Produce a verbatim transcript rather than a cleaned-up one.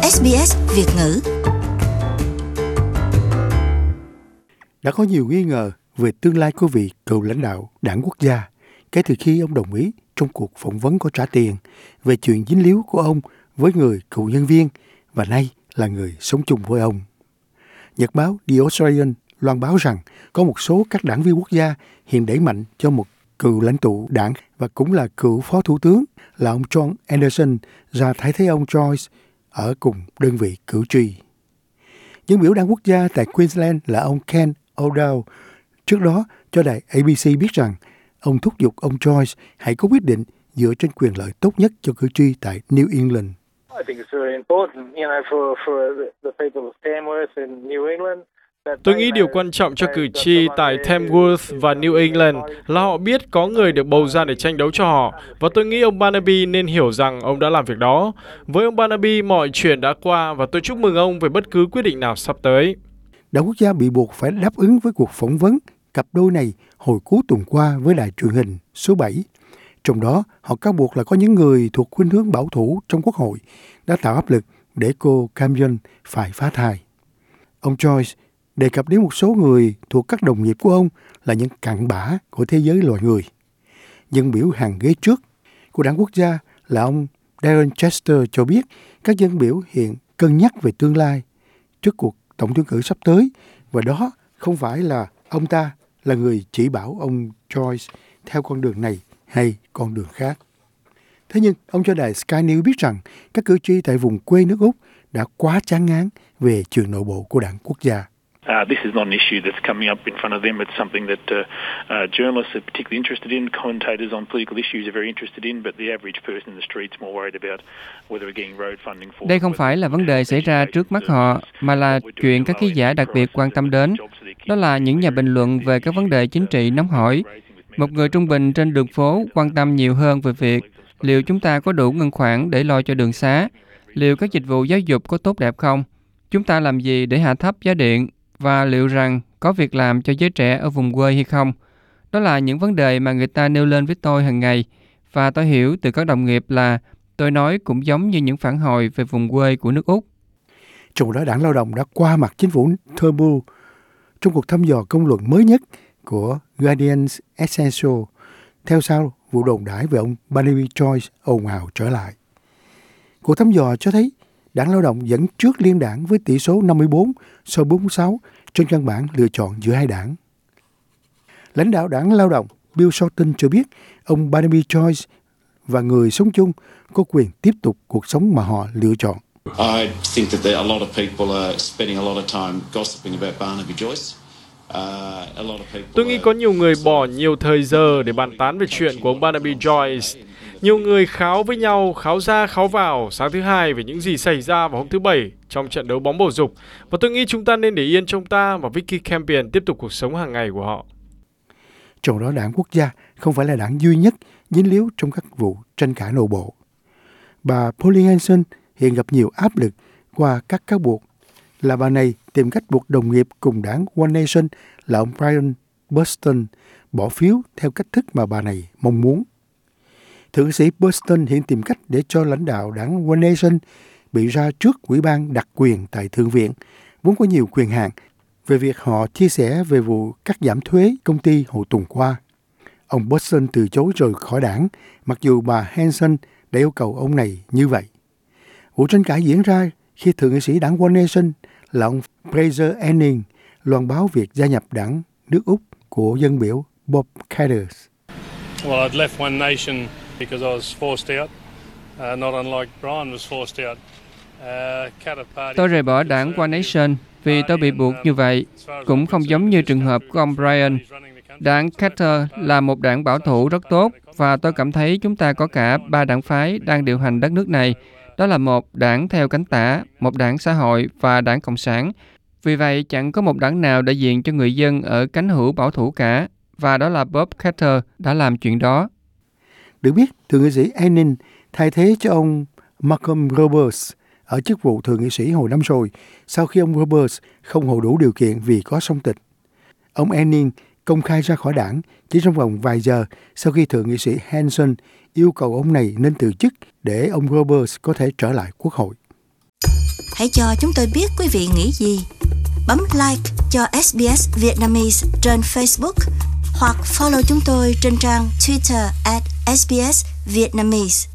ét bê ét Việt ngữ. Đã có nhiều nghi ngờ về tương lai của vị cựu lãnh đạo đảng quốc gia kể từ khi ông đồng ý trong cuộc phỏng vấn có trả tiền về chuyện dính líu của ông với người cựu nhân viên và nay là người sống chung với ông. Nhật báo The Australian loan báo rằng có một số các đảng viên quốc gia hiện đẩy mạnh cho một cựu lãnh tụ đảng và cũng là cựu phó thủ tướng là ông John Anderson ra thay thế ông Joyce ở cùng đơn vị cử tri. Dân biểu đảng quốc gia tại Queensland là ông Ken O'Dowd trước đó cho đài a bê xê biết rằng ông thúc giục ông Joyce hãy có quyết định dựa trên quyền lợi tốt nhất cho cử tri tại New England. Tôi nghĩ điều quan trọng cho cử tri tại Tamworth và New England là họ biết có người được bầu ra để tranh đấu cho họ, và tôi nghĩ ông Barnaby nên hiểu rằng ông đã làm việc đó. Với ông Barnaby, mọi chuyện đã qua và tôi chúc mừng ông về bất cứ quyết định nào sắp tới. Đảng quốc gia bị buộc phải đáp ứng với cuộc phỏng vấn cặp đôi này hồi cuối tuần qua với đài truyền hình số bảy. Trong đó, họ cáo buộc là có những người thuộc khuynh hướng bảo thủ trong quốc hội đã tạo áp lực để cô Camion phải phá thai. Ông Joyce đề cập đến một số người thuộc các đồng nghiệp của ông là những cặn bã của thế giới loài người. Dân biểu hàng ghế trước của đảng quốc gia là ông Darren Chester cho biết các dân biểu hiện cân nhắc về tương lai trước cuộc tổng tuyển cử sắp tới, và đó không phải là ông ta là người chỉ bảo ông Joyce theo con đường này hay con đường khác. Thế nhưng ông cho đài Sky News biết rằng các cử tri tại vùng quê nước Úc đã quá chán ngán về chuyện nội bộ của đảng quốc gia. Uh, this is not an issue that's coming up in front of them. It's something that uh, uh, journalists are particularly interested in. Commentators on political issues are very interested in, but the average person in the street's more worried about whether we're getting road funding for. Đây không phải là vấn đề xảy ra trước mắt họ, mà là chuyện các ký giả đặc biệt quan tâm đến. Đó là những nhà bình luận về các vấn đề chính trị nóng hổi. Một người trung bình trên đường phố quan tâm nhiều hơn về việc liệu chúng ta có đủ ngân khoản để lo cho đường xá, liệu các dịch vụ giáo dục có tốt đẹp không, chúng ta làm gì để hạ thấp giá điện, và liệu rằng có việc làm cho giới trẻ ở vùng quê hay không. Đó là những vấn đề mà người ta nêu lên với tôi hàng ngày, và tôi hiểu từ các đồng nghiệp là tôi nói cũng giống như những phản hồi về vùng quê của nước Úc. Trong đó, Đảng Lao động đã qua mặt chính phủ Turnbull trong cuộc thăm dò công luận mới nhất của Guardian's Essential, theo sau vụ đồn đãi về ông Barnaby Joyce ồn ào trở lại. Cuộc thăm dò cho thấy Đảng Lao động dẫn trước Liên đảng với tỷ số năm mươi bốn so bốn mươi sáu trên căn bản lựa chọn giữa hai đảng. Lãnh đạo Đảng Lao động Bill Shorten cho biết ông Barnaby Joyce và người sống chung có quyền tiếp tục cuộc sống mà họ lựa chọn. I think that there are a lot of people are spending a lot of time gossiping about Barnaby Joyce. Tôi nghĩ có nhiều người bỏ nhiều thời giờ để bàn tán về chuyện của ông Barnaby Joyce. Nhiều người kháo với nhau, kháo ra kháo vào sáng thứ Hai về những gì xảy ra vào hôm thứ Bảy trong trận đấu bóng bầu dục. Và tôi nghĩ chúng ta nên để yên cho ông ta và Vicky Campion tiếp tục cuộc sống hàng ngày của họ. Trong đó, Đảng Quốc gia không phải là đảng duy nhất dính líu trong các vụ tranh cãi nội bộ. Bà Pauline Hanson hiện gặp nhiều áp lực qua các cáo buộc là bà này tìm cách buộc đồng nghiệp cùng đảng One Nation là ông Brian Burston bỏ phiếu theo cách thức mà bà này mong muốn. Thượng nghị sĩ Burston hiện tìm cách để cho lãnh đạo đảng One Nation bị ra trước Ủy ban đặc quyền tại Thượng viện, vốn có nhiều quyền hạn, về việc họ chia sẻ về vụ cắt giảm thuế công ty hồi tuần qua. Ông Burston từ chối rời khỏi đảng, mặc dù bà Hanson đã yêu cầu ông này như vậy. Vụ tranh cãi diễn ra khi Thượng nghị sĩ đảng One Nation là ông Fraser Anning loan báo việc gia nhập đảng nước Úc của dân biểu Bob Katter. Well, I'd left One Nation because I was forced out, uh, not unlike Brian was forced out. Uh, Katter Party. Tôi rời bỏ đảng One Nation vì tôi bị buộc như vậy, cũng không giống như trường hợp của ông Brian. Đảng Katter là một đảng bảo thủ rất tốt, và tôi cảm thấy chúng ta có cả ba đảng phái đang điều hành đất nước này. Đó là một đảng theo cánh tả, một đảng xã hội và đảng Cộng sản. Vì vậy, chẳng có một đảng nào đại diện cho người dân ở cánh hữu bảo thủ cả, và đó là Bob Katter đã làm chuyện đó. Được biết, Thượng nghị sĩ Anning thay thế cho ông Malcolm Roberts ở chức vụ Thượng nghị sĩ hồi năm rồi, sau khi ông Roberts không hội đủ điều kiện vì có song tịch. Ông Anning công khai ra khỏi đảng chỉ trong vòng vài giờ sau khi Thượng nghị sĩ Hanson yêu cầu ông này nên từ chức để ông Roberts có thể trở lại Quốc hội. Hãy cho chúng tôi biết quý vị nghĩ gì. Bấm like cho ét bê ét Vietnamese trên Facebook hoặc follow chúng tôi trên trang Twitter at ét bê ét Vietnamese.